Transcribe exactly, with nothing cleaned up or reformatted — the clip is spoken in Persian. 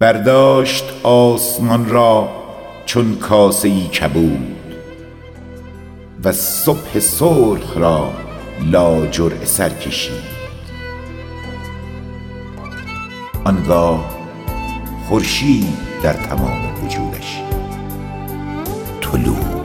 برداشت آسمان را چون کاسه ای کبود و صبح سرخ را لاجرعه سر کشید. آنگاه خورشید در تمام وجودش طلوع